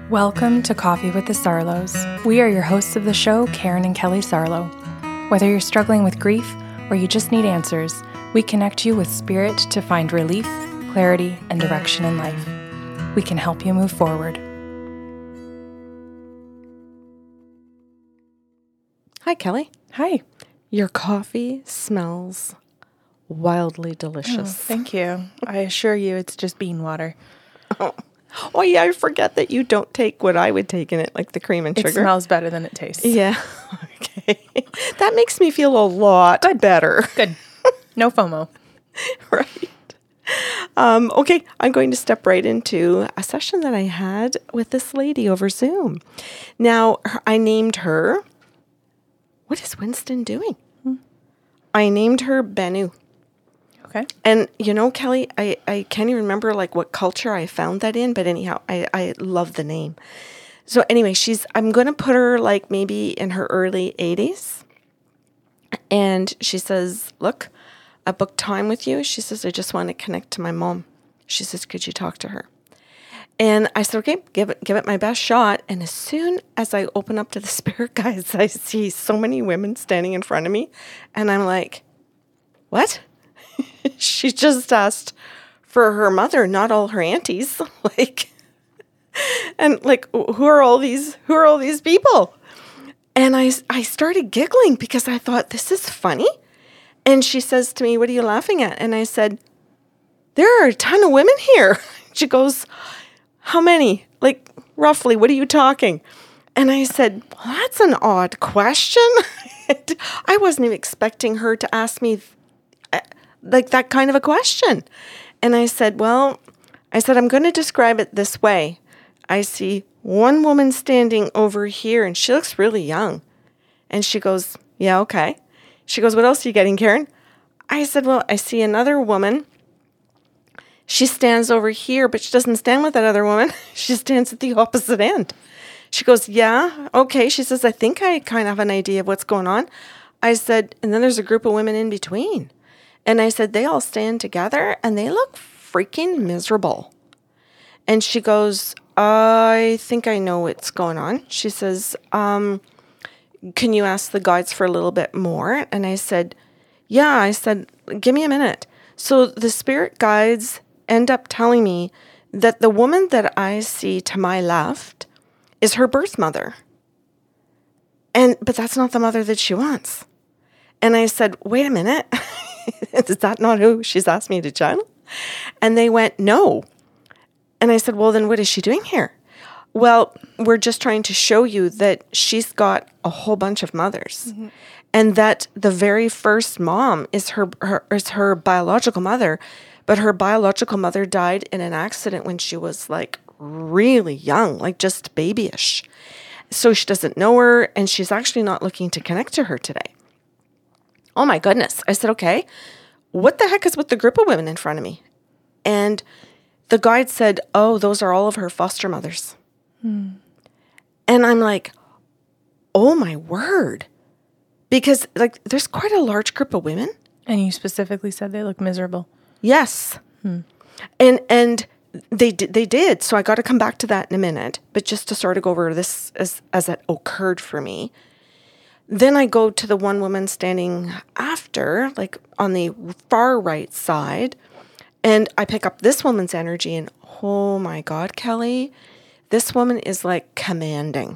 Welcome to Coffee with the Sarlos. We are your hosts of the show, Karen and Kelly Sarlo. Whether you're struggling with grief or you just need answers, we connect you with spirit to find relief, clarity, and direction in life. We can help you move forward. Hi, Kelly. Hi. Your coffee smells wildly delicious. Thank you. I assure you it's just bean water. Oh, yeah, I forget that you don't take what I would take in it, like the cream and sugar. It smells better than it tastes. Yeah. Okay. That makes me feel a lot better. Good. No FOMO. Right. Okay, I'm going to step right into a session that I had with this lady over Zoom. Now, I named her, what is Winston doing? I named her Benu. Okay. And, you know, Kelly, I can't even remember like what culture I found that in, but anyhow, I love the name. So anyway, I'm going to put her like maybe in her early 80s. And she says, look, I booked time with you. She says, I just want to connect to my mom. She says, could you talk to her? And I said, okay, give it my best shot. And as soon as I open up to the spirit guides, I see so many women standing in front of me. And I'm like, what? She just asked for her mother, not all her aunties. Who are all these people? And I started giggling because I thought, this is funny. And she says to me, what are you laughing at? And I said, there are a ton of women here. She goes, how many? Like, roughly, what are you talking? And I said, well, that's an odd question. I wasn't even expecting her to ask me like that kind of a question. And I said, I'm going to describe it this way. I see one woman standing over here and she looks really young. And she goes, yeah, okay. She goes, what else are you getting, Karen? I said, well, I see another woman. She stands over here, but she doesn't stand with that other woman. She stands at the opposite end. She goes, yeah, okay. She says, I think I kind of have an idea of what's going on. I said, and then there's a group of women in between. And I said, they all stand together and they look freaking miserable. And she goes, I think I know what's going on. She says, can you ask the guides for a little bit more? And I said, yeah. I said, give me a minute. So the spirit guides end up telling me that the woman that I see to my left is her birth mother. But that's not the mother that she wants. And I said, wait a minute. Is that not who she's asked me to channel? And they went, no. And I said, well, then what is she doing here? Well, we're just trying to show you that she's got a whole bunch of mothers. Mm-hmm. And that the very first mom is her biological mother. But her biological mother died in an accident when she was like really young, like just babyish. So she doesn't know her and she's actually not looking to connect to her today. Oh my goodness. I said, okay, what the heck is with the group of women in front of me? And the guide said, oh, those are all of her foster mothers. And I'm like, oh my word. Because like there's quite a large group of women. And you specifically said they look miserable. Yes. And they did. So I got to come back to that in a minute. But just to sort of go over this as it occurred for me. Then I go to the one woman standing after, like on the far right side, and I pick up this woman's energy and oh my God, Kelly, this woman is like commanding.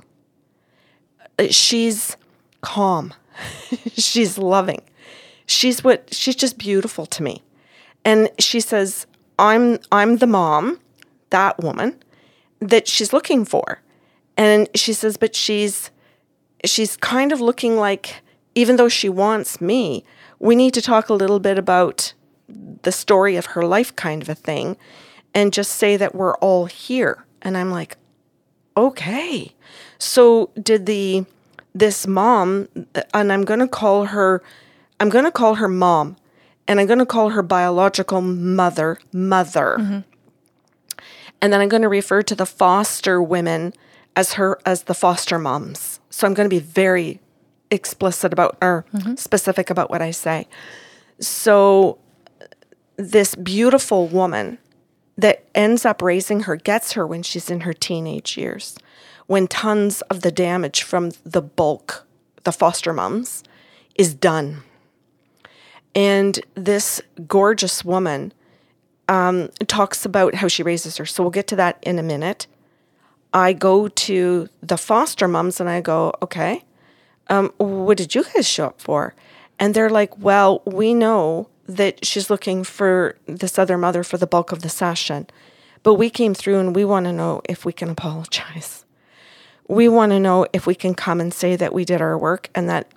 She's calm. She's loving. She's just beautiful to me. And she says, I'm the mom, that woman, that she's looking for. And she says, but she's kind of looking like, even though she wants me, we need to talk a little bit about the story of her life kind of a thing and just say that we're all here. And I'm like, okay. So did this mom, and I'm going to call her mom, and I'm going to call her biological mother. Mm-hmm. And then I'm going to refer to the foster women as the foster moms. So I'm going to be very explicit about or specific about what I say. So this beautiful woman that ends up raising her gets her when she's in her teenage years, when tons of the damage from the bulk, the foster moms, is done. And this gorgeous woman talks about how she raises her. So we'll get to that in a minute. I go to the foster moms and I go, okay, what did you guys show up for? And they're like, well, we know that she's looking for this other mother for the bulk of the session. But we came through and we want to know if we can apologize. We want to know if we can come and say that we did our work and that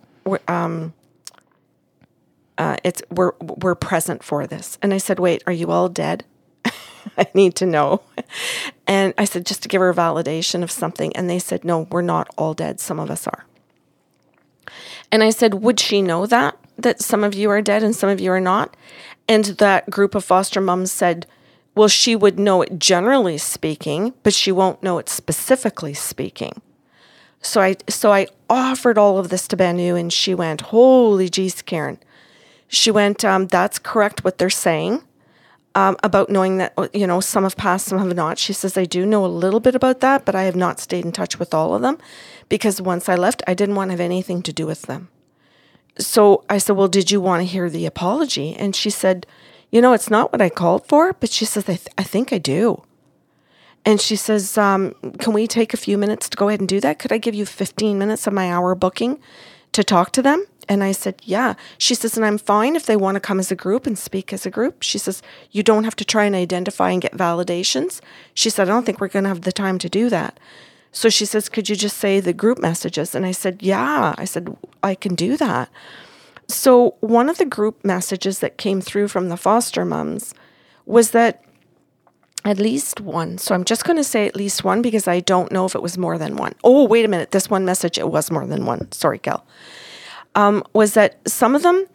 we're present for this. And I said, wait, are you all dead? I need to know. And I said, just to give her a validation of something. And they said, no, we're not all dead. Some of us are. And I said, would she know that some of you are dead and some of you are not? And that group of foster moms said, well, she would know it generally speaking, but she won't know it specifically speaking. So I offered all of this to Banu, and she went, holy geez, Karen. She went, that's correct what they're saying about knowing that, some have passed, some have not. She says, I do know a little bit about that, but I have not stayed in touch with all of them because once I left, I didn't want to have anything to do with them. So I said, well, did you want to hear the apology? And she said, it's not what I called for, but she says, I think I do. And she says, can we take a few minutes to go ahead and do that? Could I give you 15 minutes of my hour booking to talk to them? And I said, yeah. She says, and I'm fine if they want to come as a group and speak as a group. She says, you don't have to try and identify and get validations. She said, I don't think we're going to have the time to do that. So she says, could you just say the group messages? And I said, yeah. I said, I can do that. So one of the group messages that came through from the foster moms was that at least one. So I'm just going to say at least one because I don't know if it was more than one. Oh, wait a minute. This one message, it was more than one. Sorry, Kel. Was that some of them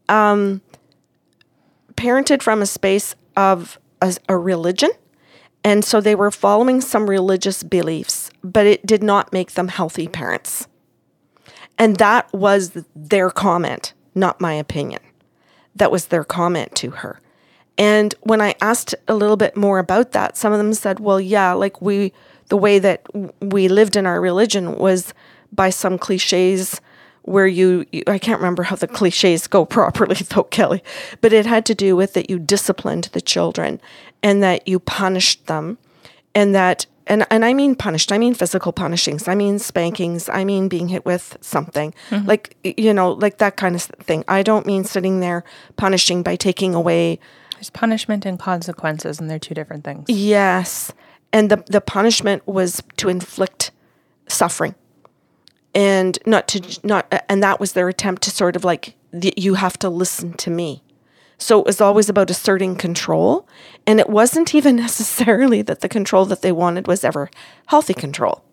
parented from a space of a religion. And so they were following some religious beliefs, but it did not make them healthy parents. And that was their comment, not my opinion. That was their comment to her. And when I asked a little bit more about that, some of them said, well, yeah, like the way that we lived in our religion was by some cliches where I can't remember how the cliches go properly though, Kelly, but it had to do with that you disciplined the children and that you punished them and that, and I mean punished, I mean physical punishings, I mean spankings, I mean being hit with something, like that kind of thing. I don't mean sitting there punishing by taking away. There's punishment and consequences, and they're two different things. Yes. And the punishment was to inflict suffering. And and that was their attempt to sort of like, you have to listen to me. So it was always about asserting control. And it wasn't even necessarily that the control that they wanted was ever healthy control.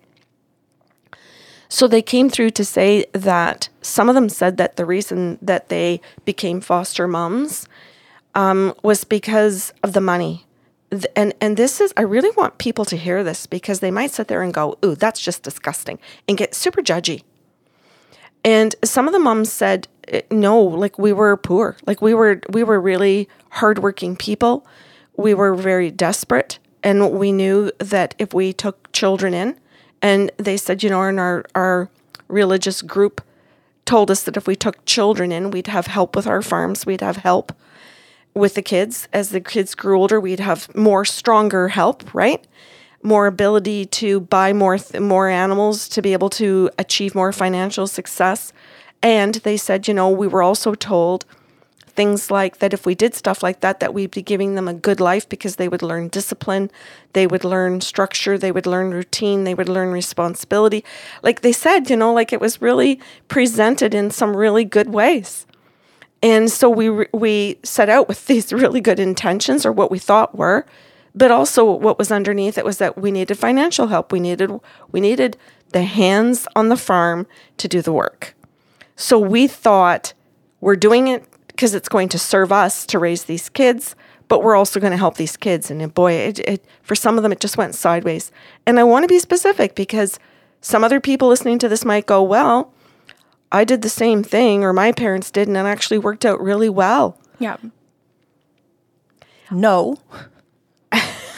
So they came through to say that some of them said that the reason that they became foster moms was because of the money. And this is, I really want people to hear this because they might sit there and go, ooh, that's just disgusting, and get super judgy. And some of the moms said, no, like we were poor. Like we were really hardworking people. We were very desperate. And we knew that if we took children in, and they said, in our religious group told us that if we took children in, we'd have help with our farms. We'd have help with the kids. As the kids grew older, we'd have more stronger help, right? More ability to buy more animals to be able to achieve more financial success. And they said, we were also told things like that if we did stuff like that, that we'd be giving them a good life because they would learn discipline, they would learn structure, they would learn routine, they would learn responsibility. Like they said, like it was really presented in some really good ways. And so we set out with these really good intentions, or what we thought were, but also what was underneath it was that we needed financial help. We needed the hands on the farm to do the work. So we thought we're doing it because it's going to serve us to raise these kids, but we're also going to help these kids. And boy, it for some of them, it just went sideways. And I want to be specific because some other people listening to this might go, well, I did the same thing, or my parents did, and it actually worked out really well. Yeah. No.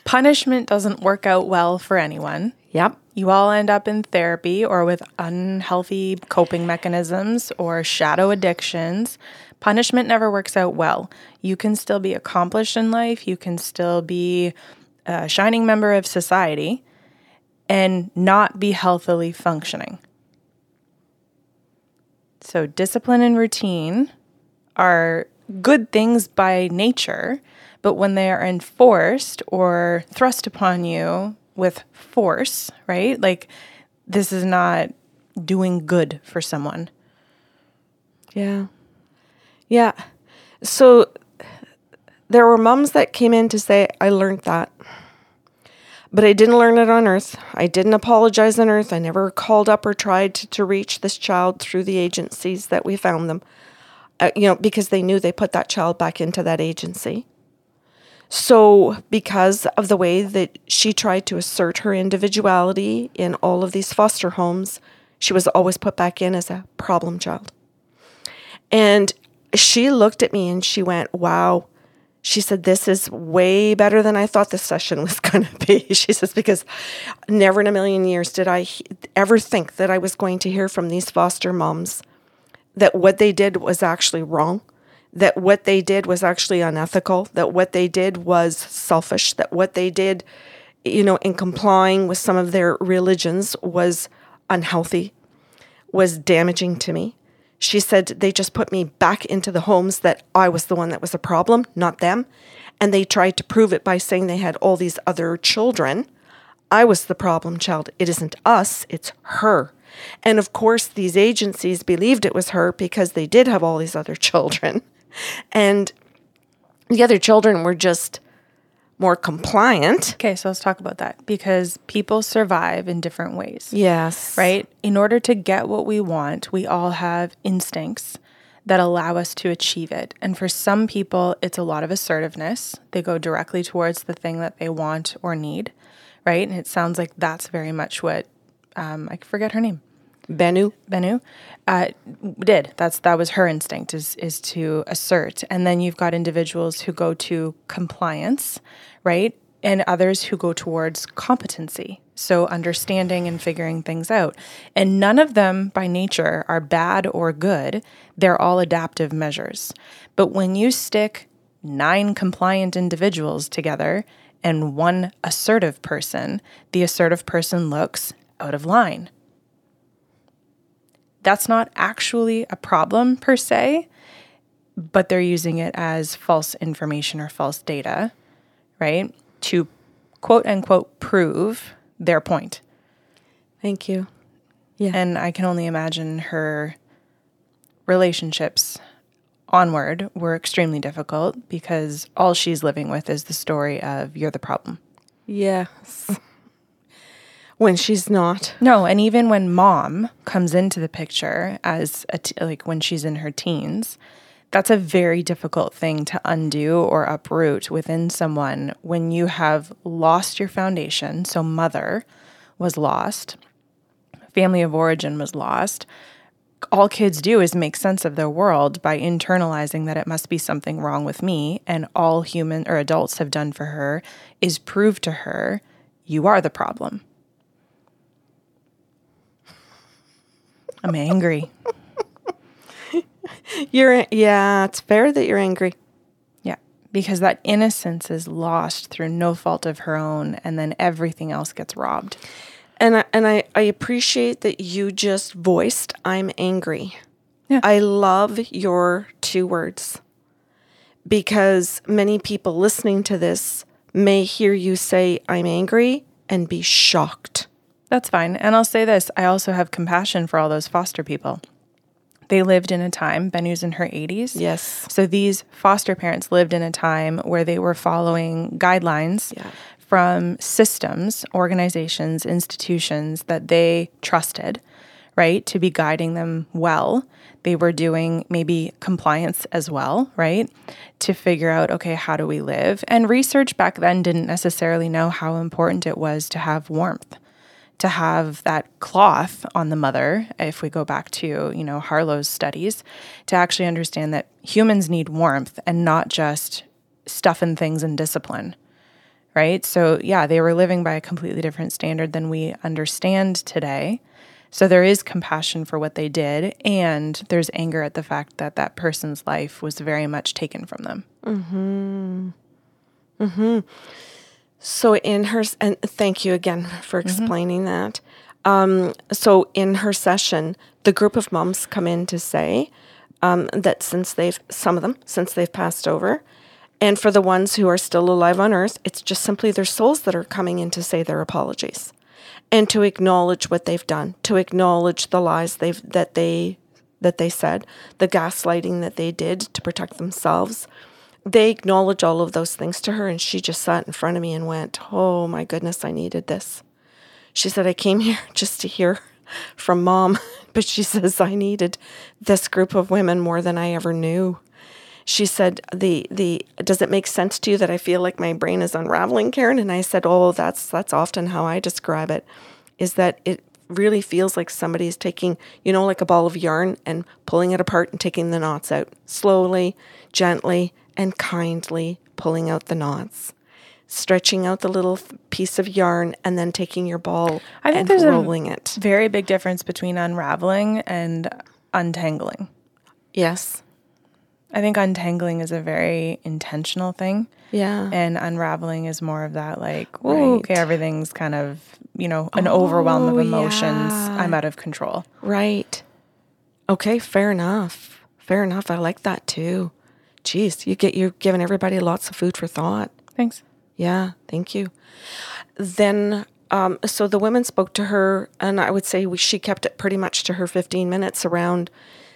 Punishment doesn't work out well for anyone. Yep. You all end up in therapy or with unhealthy coping mechanisms or shadow addictions. Punishment never works out well. You can still be accomplished in life. You can still be a shining member of society and not be healthily functioning. So discipline and routine are good things by nature, but when they are enforced or thrust upon you with force, right? Like, this is not doing good for someone. Yeah. Yeah. So there were moms that came in to say, I learned that, but I didn't learn it on earth. I didn't apologize on earth. I never called up or tried to reach this child through the agencies that we found them, because they knew they put that child back into that agency. So because of the way that she tried to assert her individuality in all of these foster homes, she was always put back in as a problem child. And she looked at me and she went, wow. She said, this is way better than I thought this session was going to be. She says, because never in a million years did I ever think that I was going to hear from these foster moms that what they did was actually wrong, that what they did was actually unethical, that what they did was selfish, that what they did, in complying with some of their religions was unhealthy, was damaging to me. She said they just put me back into the homes that I was the one that was a problem, not them. And they tried to prove it by saying they had all these other children. I was the problem child. It isn't us, it's her. And of course, these agencies believed it was her because they did have all these other children. And the other children were just more compliant. Okay, so let's talk about that, because people survive in different ways. Yes. Right? In order to get what we want, we all have instincts that allow us to achieve it. And for some people, it's a lot of assertiveness. They go directly towards the thing that they want or need, right? And it sounds like that's very much what, I forget her name. Bennu did. That was her instinct, is to assert. And then you've got individuals who go to compliance, right? And others who go towards competency. So understanding and figuring things out. And none of them by nature are bad or good. They're all adaptive measures. But when you stick 9 compliant individuals together and one assertive person, the assertive person looks out of line. That's not actually a problem per se, but they're using it as false information or false data, right? To quote unquote prove their point. Thank you. Yeah. And I can only imagine her relationships onward were extremely difficult because all she's living with is the story of you're the problem. Yes. When she's not. No, and even when mom comes into the picture as like when she's in her teens, that's a very difficult thing to undo or uproot within someone when you have lost your foundation. So mother was lost, family of origin was lost. All kids do is make sense of their world by internalizing that it must be something wrong with me, and all human or adults have done for her is prove to her you are the problem. I'm angry. It's fair that you're angry. Yeah, because that innocence is lost through no fault of her own, and then everything else gets robbed. And I appreciate that you just voiced, I'm angry. Yeah. I love your 2 words, because many people listening to this may hear you say, I'm angry, and be shocked. That's fine. And I'll say this, I also have compassion for all those foster people. They lived in a time, Bennu's in her 80s. Yes. So these foster parents lived in a time where they were following guidelines from systems, organizations, institutions that they trusted, right, to be guiding them well. They were doing maybe compliance as well, right, to figure out, okay, how do we live? And research back then didn't necessarily know how important it was to have warmth, to have that cloth on the mother, if we go back to, Harlow's studies, to actually understand that humans need warmth and not just stuff and things and discipline, right? So yeah, they were living by a completely different standard than we understand today. So there is compassion for what they did, and there's anger at the fact that that person's life was very much taken from them. So in her, and thank you again for explaining that. So in her session, the group of moms come in to say that since they've passed over, and for the ones who are still alive on earth, it's just simply their souls that are coming in to say their apologies and to acknowledge what they've done, to acknowledge the lies that they said, the gaslighting that they did to protect themselves. They acknowledge all of those things to her, and she just sat in front of me and went, oh my goodness, I needed this. She said, I came here just to hear from Mom, but she says, I needed this group of women more than I ever knew. She said, does it make sense to you that I feel like my brain is unraveling, Karen? And I said, oh, that's often how I describe it, is that it really feels like somebody's taking, like a ball of yarn and pulling it apart and taking the knots out slowly, gently, and kindly pulling out the knots, stretching out the little piece of yarn, and then taking your ball and rolling it. Very big difference between unraveling and untangling. Yes. I think untangling is a very intentional thing. Yeah. And unraveling is more of that okay, everything's kind of, an overwhelm of emotions. Yeah. I'm out of control. Right. Okay, fair enough. I like that too. Jeez, you're giving everybody lots of food for thought. Thanks. Yeah, thank you. Then, so the women spoke to her, and I would say she kept it pretty much to her 15 minutes around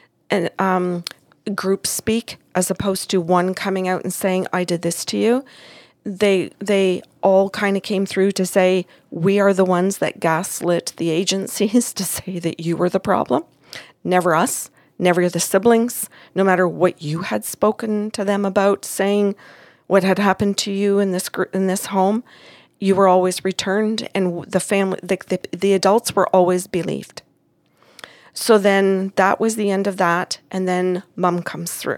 group speak, as opposed to one coming out and saying, I did this to you. They all kind of came through to say, we are the ones that gaslit the agencies to say that you were the problem, never us. Never the siblings, no matter what you had spoken to them about, saying what had happened to you in this home, you were always returned, and the family, the adults were always believed. So then that was the end of that, and then Mom comes through.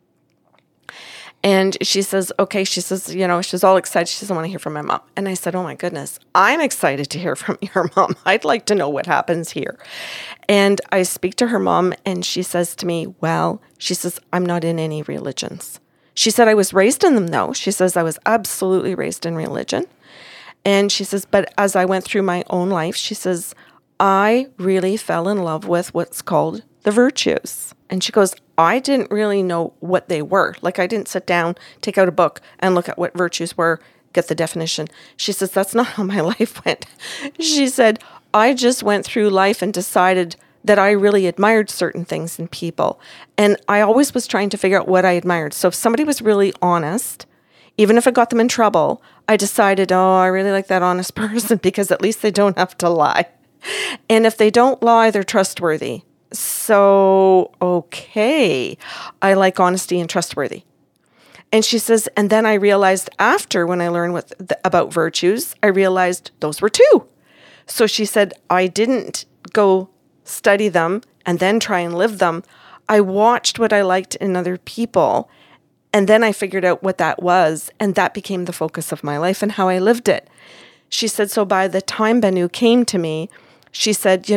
And she says, she's all excited. She doesn't want to hear from my mom. And I said, oh my goodness, I'm excited to hear from your mom. I'd like to know what happens here. And I speak to her mom, and she says to me, I'm not in any religions. She said, I was raised in them though. She says, I was absolutely raised in religion. And she says, but as I went through my own life, she says, I really fell in love with what's called the virtues. And she goes, I didn't really know what they were. Like, I didn't sit down, take out a book, and look at what virtues were, get the definition. She says, that's not how my life went. She said, I just went through life and decided that I really admired certain things in people. And I always was trying to figure out what I admired. So if somebody was really honest, even if it got them in trouble, I decided, I really like that honest person because at least they don't have to lie. And if they don't lie, they're trustworthy. So, okay, I like honesty and trustworthy. And she says, and then I realized after, when I learned about virtues, I realized those were two. So she said, I didn't go study them and then try and live them. I watched what I liked in other people, and then I figured out what that was, and that became the focus of my life and how I lived it. She said, so by the time Bennu came to me, she said,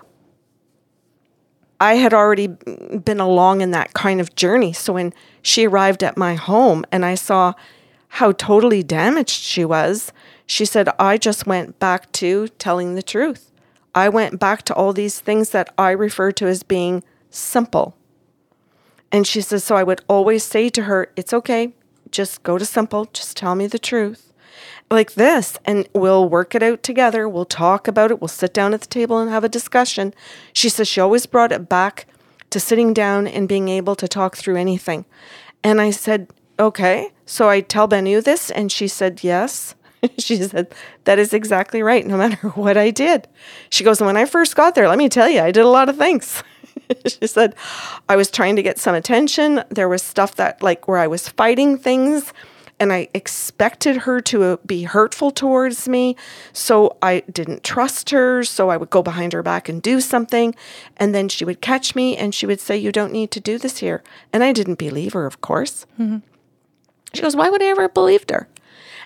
I had already been along in that kind of journey. So when she arrived at my home and I saw how totally damaged she was, she said, I just went back to telling the truth. I went back to all these things that I refer to as being simple. And she says, so I would always say to her, it's okay, just go to simple, just tell me the truth. Like this, and we'll work it out together. We'll talk about it. We'll sit down at the table and have a discussion. She says she always brought it back to sitting down and being able to talk through anything. And I said, okay. So I tell Bennu this, and she said, yes. She said, that is exactly right, no matter what I did. She goes, when I first got there, let me tell you, I did a lot of things. She said, I was trying to get some attention. There was stuff that, where I was fighting things, and I expected her to be hurtful towards me, so I didn't trust her, so I would go behind her back and do something, and then she would catch me, and she would say, you don't need to do this here. And I didn't believe her, of course. Mm-hmm. She goes, why would I ever have believed her?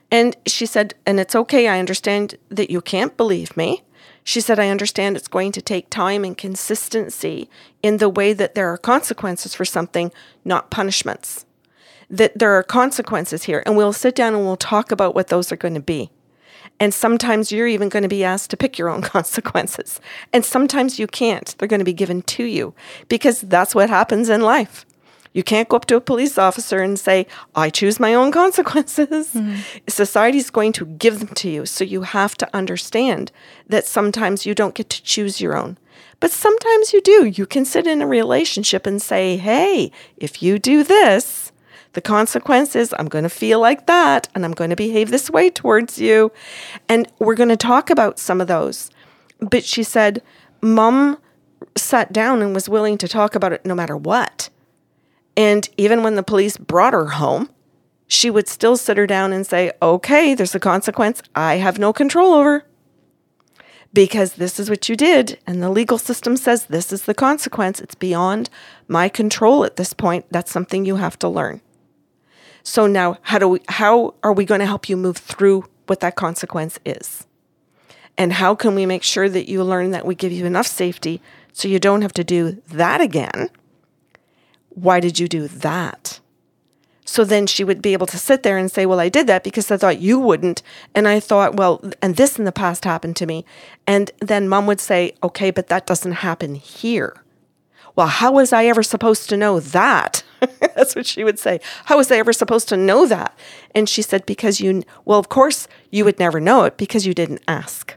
And she said, and it's okay. I understand that you can't believe me. She said, I understand it's going to take time and consistency in the way that there are consequences for something, not punishments. That there are consequences here. And we'll sit down and we'll talk about what those are going to be. And sometimes you're even going to be asked to pick your own consequences. And sometimes you can't. They're going to be given to you because that's what happens in life. You can't go up to a police officer and say, I choose my own consequences. Society's going to give them to you. So you have to understand that sometimes you don't get to choose your own. But sometimes you do. You can sit in a relationship and say, hey, if you do this, the consequence is I'm going to feel like that and I'm going to behave this way towards you. And we're going to talk about some of those. But she said, Mom sat down and was willing to talk about it no matter what. And even when the police brought her home, she would still sit her down and say, okay, there's a consequence I have no control over because this is what you did. And the legal system says this is the consequence. It's beyond my control at this point. That's something you have to learn. So now how are we going to help you move through what that consequence is? And how can we make sure that you learn that we give you enough safety so you don't have to do that again? Why did you do that? So then she would be able to sit there and say, well, I did that because I thought you wouldn't. And I thought, well, and this in the past happened to me. And then Mom would say, okay, but that doesn't happen here. Well, how was I ever supposed to know that? That's what she would say. How was I ever supposed to know that? And she said, because of course you would never know it because you didn't ask.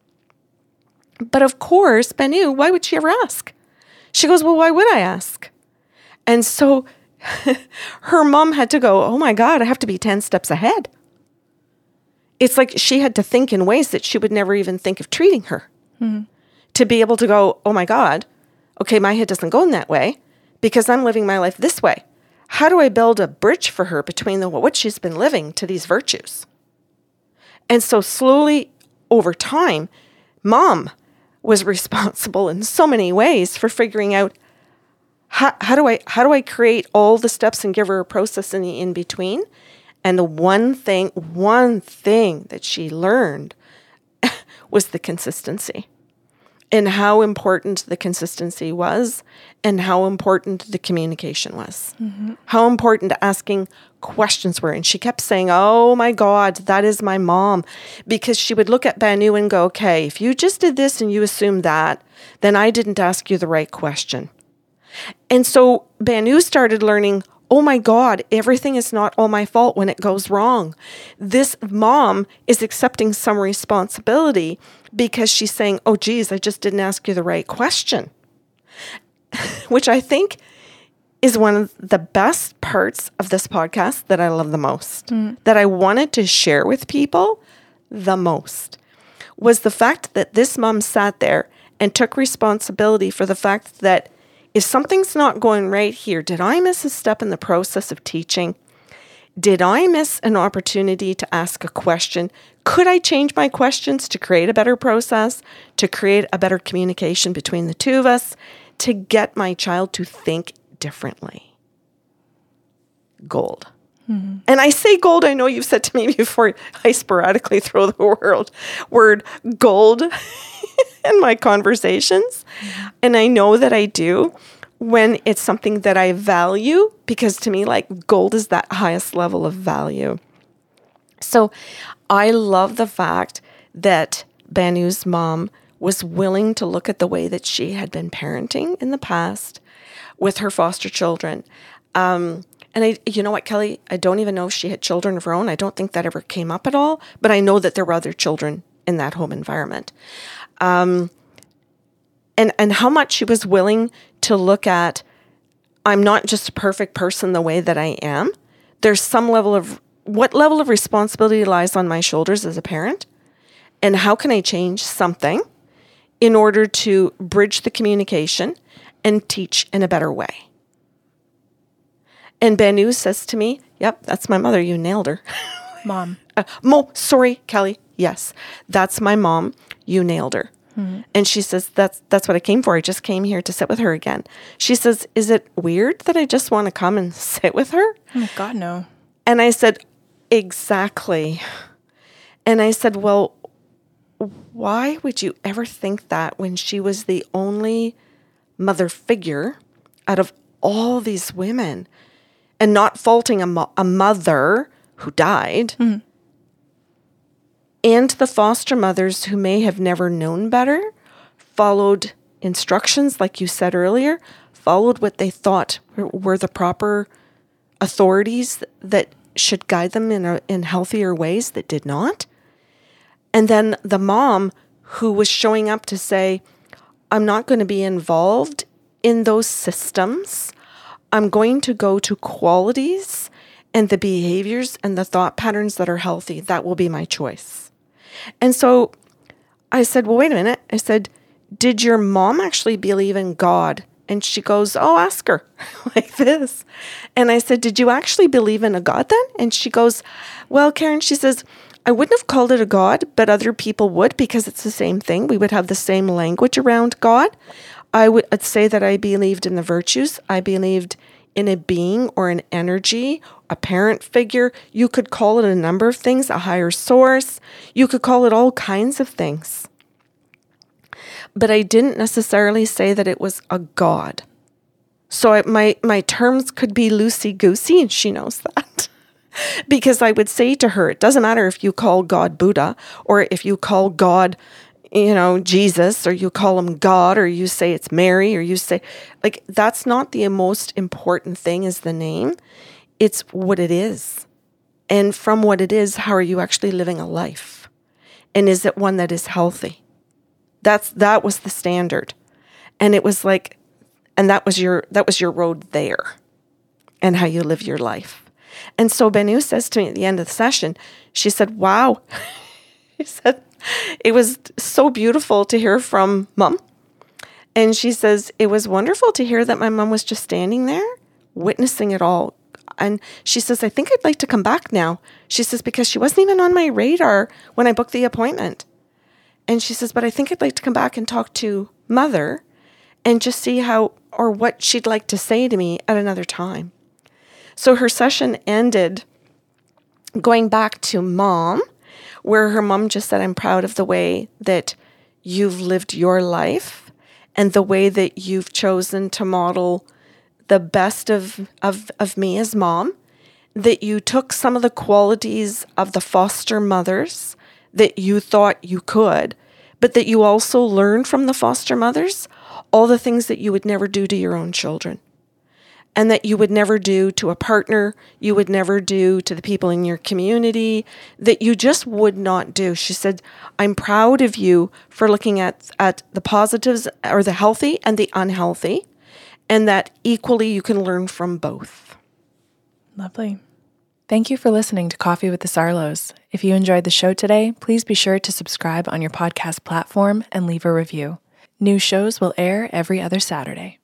But of course, Banu, why would she ever ask? She goes, well, why would I ask? And so her mom had to go, oh my God, I have to be 10 steps ahead. It's like she had to think in ways that she would never even think of treating her. To be able to go, oh my God, okay, my head doesn't go in that way because I'm living my life this way. How do I build a bridge for her between what she's been living to these virtues? And so slowly over time, Mom was responsible in so many ways for figuring out how do I create all the steps and give her a process in the in-between? And the one thing that she learned was the consistency and how important the consistency was and how important the communication was. How important asking questions were. And she kept saying, oh my God, that is my mom. Because she would look at Banu and go, okay, if you just did this and you assumed that, then I didn't ask you the right question. And so Banu started learning, oh my God, everything is not all my fault when it goes wrong. This mom is accepting some responsibility because she's saying, oh geez, I just didn't ask you the right question. Which I think is one of the best parts of this podcast that I love the most, that I wanted to share with people the most, was the fact that this mom sat there and took responsibility for the fact that if something's not going right here, did I miss a step in the process of teaching? Did I miss an opportunity to ask a question? Could I change my questions to create a better process, to create a better communication between the two of us, to get my child to think differently? Gold. And I say gold, I know you've said to me before, I sporadically throw the word gold in my conversations. And I know that I do when it's something that I value, because to me, like, gold is that highest level of value. So I love the fact that Banu's mom was willing to look at the way that she had been parenting in the past with her foster children. And you know what, Kelly, I don't even know if she had children of her own. I don't think that ever came up at all, but I know that there were other children in that home environment. And how much she was willing to look at, I'm not just a perfect person the way that I am. There's some level of, what level of responsibility lies on my shoulders as a parent? And how can I change something in order to bridge the communication and teach in a better way? And Banu says to me, yep, that's my mother. You nailed her. Mom. Sorry, Kelly. Yes, that's my mom. You nailed her. And she says, that's what I came for. I just came here to sit with her again. She says, is it weird that I just want to come and sit with her? Oh my God, no. And I said, Exactly. And I said, well, why would you ever think that when she was the only mother figure out of all these women? And not faulting a mother who died, and the foster mothers who may have never known better, followed instructions, like you said earlier, followed what they thought were the proper authorities that should guide them in healthier ways that did not. And then the mom who was showing up to say, I'm not going to be involved in those systems. I'm going to go to qualities and the behaviors and the thought patterns that are healthy. That will be my choice. And so I said, well, wait a minute. I said, did your mom actually believe in God? And she goes, oh, ask her like this. And I said, did you actually believe in a God then? And she goes, well, Karen, she says, I wouldn't have called it a God, but other people would, because it's the same thing. We would have the same language around God. I would say that I believed in the virtues. I believed in a being or an energy, a parent figure. You could call it a number of things, a higher source. You could call it all kinds of things. But I didn't necessarily say that it was a God. So my terms could be loosey-goosey, and she knows that. Because I would say to her, it doesn't matter if you call God Buddha, or if you call God Jesus, or you call him God, or you say it's Mary, or you say, like, that's not the most important thing is the name. It's what it is. And from what it is, how are you actually living a life? And is it one that is healthy? That was the standard. And it was like, and that was your road there, and how you live your life. And so Benu says to me at the end of the session, she said, wow. She said, it was so beautiful to hear from Mom. And she says, it was wonderful to hear that my mom was just standing there, witnessing it all. And she says, I think I'd like to come back now. She says, because she wasn't even on my radar when I booked the appointment. And she says, but I think I'd like to come back and talk to Mother and just see how or what she'd like to say to me at another time. So her session ended going back to Mom, where her mom just said, I'm proud of the way that you've lived your life and the way that you've chosen to model the best of me as mom, that you took some of the qualities of the foster mothers that you thought you could, but that you also learned from the foster mothers all the things that you would never do to your own children. And that you would never do to a partner, you would never do to the people in your community, that you just would not do. She said, I'm proud of you for looking at the positives or the healthy and the unhealthy, and that equally you can learn from both. Lovely. Thank you for listening to Coffee with the Sarlos. If you enjoyed the show today, please be sure to subscribe on your podcast platform and leave a review. New shows will air every other Saturday.